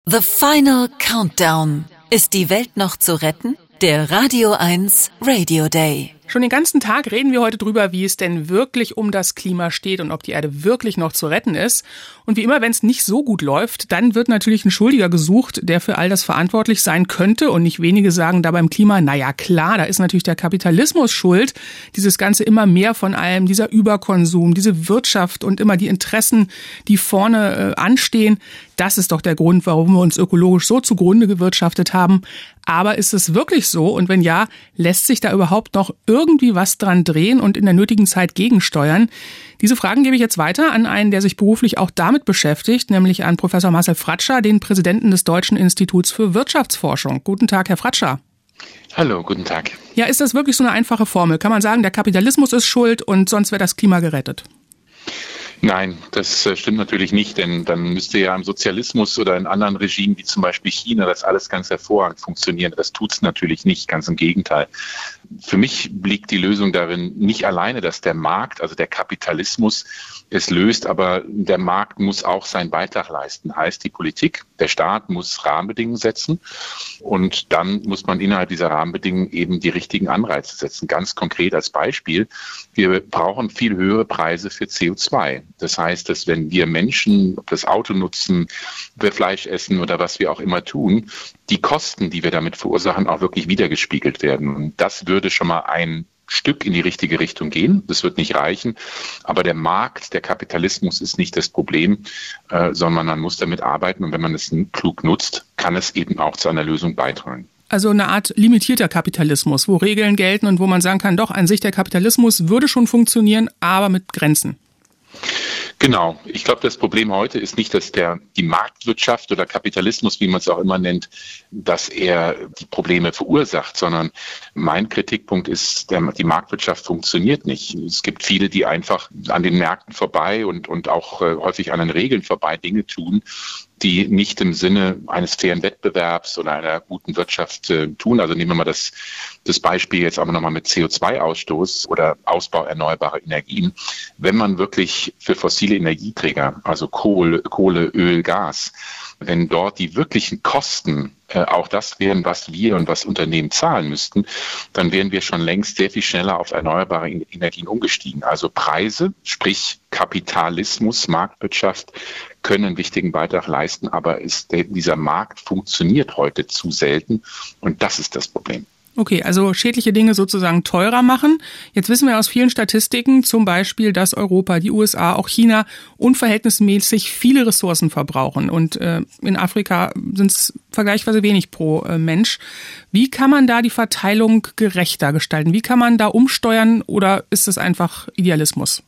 The Final Countdown. Ist die Welt noch zu retten? Der Radio 1 Radio Day. Schon den ganzen Tag reden wir heute drüber, wie es denn wirklich um das Klima steht und ob die Erde wirklich noch zu retten ist. Und wie immer, wenn es nicht so gut läuft, dann wird natürlich ein Schuldiger gesucht, der für all das verantwortlich sein könnte. Und nicht wenige sagen da beim Klima, naja klar, da ist natürlich der Kapitalismus schuld. Dieses ganze immer mehr von allem, dieser Überkonsum, diese Wirtschaft und immer die Interessen, die vorne anstehen. Das ist doch der Grund, warum wir uns ökologisch so zugrunde gewirtschaftet haben. Aber ist es wirklich so? Und wenn ja, lässt sich da überhaupt noch irgendwie was dran drehen und in der nötigen Zeit gegensteuern? Diese Fragen gebe ich jetzt weiter an einen, der sich beruflich auch damit beschäftigt, nämlich an Professor Marcel Fratscher, den Präsidenten des Deutschen Instituts für Wirtschaftsforschung. Guten Tag, Herr Fratscher. Hallo, guten Tag. Ja, ist das wirklich so eine einfache Formel? Kann man sagen, der Kapitalismus ist schuld und sonst wäre das Klima gerettet? Nein, das stimmt natürlich nicht, denn dann müsste ja im Sozialismus oder in anderen Regimen wie zum Beispiel China das alles ganz hervorragend funktionieren. Das tut es natürlich nicht, ganz im Gegenteil. Für mich liegt die Lösung darin, nicht alleine, dass der Markt, also der Kapitalismus, es löst, aber der Markt muss auch seinen Beitrag leisten. Heißt, die Politik, der Staat muss Rahmenbedingungen setzen und dann muss man innerhalb dieser Rahmenbedingungen eben die richtigen Anreize setzen. Ganz konkret als Beispiel, wir brauchen viel höhere Preise für CO2. Das heißt, dass wenn wir Menschen das Auto nutzen, wir Fleisch essen oder was wir auch immer tun, die Kosten, die wir damit verursachen, auch wirklich wiedergespiegelt werden. Und das würde schon mal ein Stück in die richtige Richtung gehen. Das wird nicht reichen. Aber der Markt, der Kapitalismus ist nicht das Problem, sondern man muss damit arbeiten. Und wenn man es klug nutzt, kann es eben auch zu einer Lösung beitragen. Also eine Art limitierter Kapitalismus, wo Regeln gelten und wo man sagen kann, doch, an sich der Kapitalismus würde schon funktionieren, aber mit Grenzen. Genau. Ich glaube, das Problem heute ist nicht, dass die Marktwirtschaft oder Kapitalismus, wie man es auch immer nennt, dass er die Probleme verursacht, sondern mein Kritikpunkt ist, die Marktwirtschaft funktioniert nicht. Es gibt viele, die einfach an den Märkten vorbei und auch häufig an den Regeln vorbei Dinge tun, die nicht im Sinne eines fairen Wettbewerbs oder einer guten Wirtschaft tun. Also nehmen wir mal das Beispiel jetzt aber nochmal mit CO2-Ausstoß oder Ausbau erneuerbarer Energien. Wenn man wirklich für fossile Energieträger, also Kohle, Öl, Gas, wenn dort die wirklichen Kosten auch das wären, was wir und was Unternehmen zahlen müssten, dann wären wir schon längst sehr viel schneller auf erneuerbare Energien umgestiegen. Also Preise, sprich Kapitalismus, Marktwirtschaft, können einen wichtigen Beitrag leisten, aber dieser Markt funktioniert heute zu selten und das ist das Problem. Okay, also schädliche Dinge sozusagen teurer machen. Jetzt wissen wir aus vielen Statistiken zum Beispiel, dass Europa, die USA, auch China unverhältnismäßig viele Ressourcen verbrauchen. Und in Afrika sind es vergleichsweise wenig pro Mensch. Wie kann man da die Verteilung gerechter gestalten? Wie kann man da umsteuern oder ist es einfach Idealismus?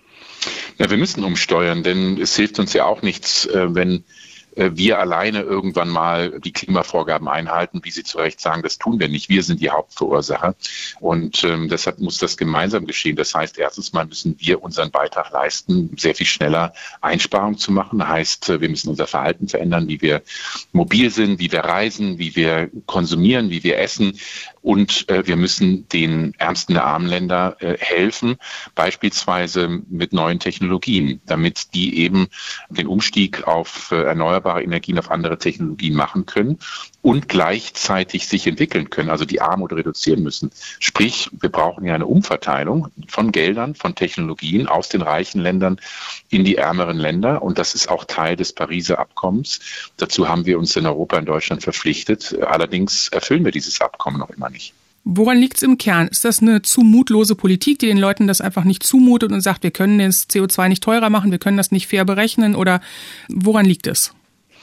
Ja, wir müssen umsteuern, denn es hilft uns ja auch nichts, wenn wir alleine irgendwann mal die Klimavorgaben einhalten, wie Sie zu Recht sagen, das tun wir nicht. Wir sind die Hauptverursacher und deshalb muss das gemeinsam geschehen. Das heißt, erstens mal müssen wir unseren Beitrag leisten, sehr viel schneller Einsparungen zu machen. Das heißt, wir müssen unser Verhalten verändern, wie wir mobil sind, wie wir reisen, wie wir konsumieren, wie wir essen. Und wir müssen den Ärmsten der armen Länder helfen, beispielsweise mit neuen Technologien, damit die eben den Umstieg auf erneuerbare Energien, auf andere Technologien machen können und gleichzeitig sich entwickeln können, also die Armut reduzieren müssen. Sprich, wir brauchen ja eine Umverteilung von Geldern, von Technologien aus den reichen Ländern in die ärmeren Länder. Und das ist auch Teil des Pariser Abkommens. Dazu haben wir uns in Europa, in Deutschland verpflichtet. Allerdings erfüllen wir dieses Abkommen noch immer nicht. Woran liegt es im Kern? Ist das eine zu mutlose Politik, die den Leuten das einfach nicht zumutet und sagt, wir können das CO2 nicht teurer machen, wir können das nicht fair berechnen? Oder woran liegt es?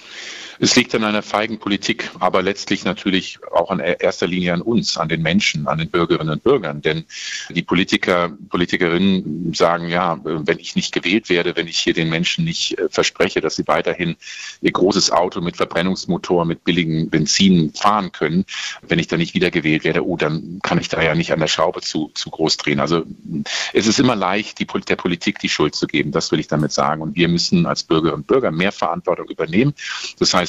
Es liegt an einer feigen Politik, aber letztlich natürlich auch in erster Linie an uns, an den Menschen, an den Bürgerinnen und Bürgern. Denn die Politikerinnen sagen, ja, wenn ich nicht gewählt werde, wenn ich hier den Menschen nicht verspreche, dass sie weiterhin ihr großes Auto mit Verbrennungsmotor, mit billigem Benzin fahren können, wenn ich da nicht wieder gewählt werde, dann kann ich da ja nicht an der Schraube zu groß drehen. Also es ist immer leicht, der Politik die Schuld zu geben, das will ich damit sagen. Und wir müssen als Bürgerinnen und Bürger mehr Verantwortung übernehmen. Das heißt,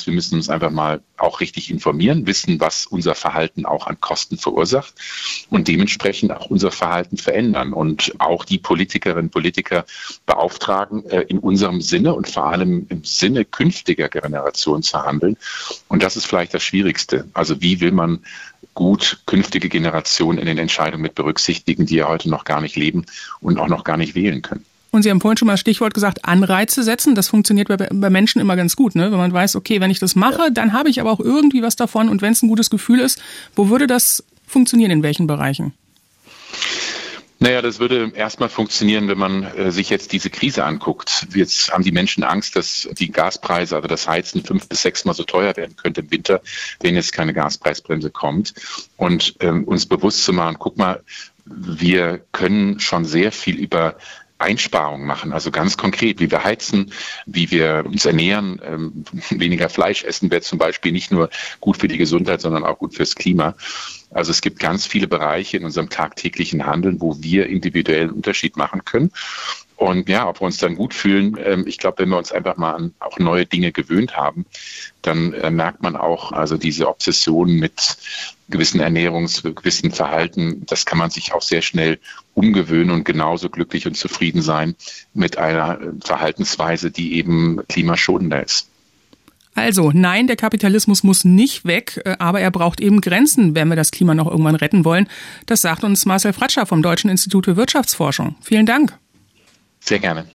heißt, wir müssen uns einfach mal auch richtig informieren, wissen, was unser Verhalten auch an Kosten verursacht und dementsprechend auch unser Verhalten verändern und auch die Politikerinnen und Politiker beauftragen, in unserem Sinne und vor allem im Sinne künftiger Generationen zu handeln. Und das ist vielleicht das Schwierigste. Also wie will man gut künftige Generationen in den Entscheidungen mit berücksichtigen, die ja heute noch gar nicht leben und auch noch gar nicht wählen können. Und Sie haben vorhin schon mal das Stichwort gesagt, Anreize setzen. Das funktioniert bei Menschen immer ganz gut, ne? Wenn man weiß, okay, wenn ich das mache, dann habe ich aber auch irgendwie was davon. Und wenn es ein gutes Gefühl ist, wo würde das funktionieren, in welchen Bereichen? Naja, das würde erstmal funktionieren, wenn man sich jetzt diese Krise anguckt. Jetzt haben die Menschen Angst, dass die Gaspreise, also das Heizen 5 bis 6 Mal so teuer werden könnte im Winter, wenn jetzt keine Gaspreisbremse kommt. Und uns bewusst zu machen, guck mal, wir können schon sehr viel über Einsparungen machen, also ganz konkret, wie wir heizen, wie wir uns ernähren, weniger Fleisch essen wäre zum Beispiel nicht nur gut für die Gesundheit, sondern auch gut fürs Klima. Also es gibt ganz viele Bereiche in unserem tagtäglichen Handeln, wo wir individuell einen Unterschied machen können. Und ja, ob wir uns dann gut fühlen, ich glaube, wenn wir uns einfach mal an auch neue Dinge gewöhnt haben, dann merkt man auch, also diese Obsession mit gewissen gewissen Verhalten, das kann man sich auch sehr schnell umgewöhnen und genauso glücklich und zufrieden sein mit einer Verhaltensweise, die eben klimaschonender ist. Also, nein, der Kapitalismus muss nicht weg, aber er braucht eben Grenzen, wenn wir das Klima noch irgendwann retten wollen. Das sagt uns Marcel Fratscher vom Deutschen Institut für Wirtschaftsforschung. Vielen Dank. Sehr gerne.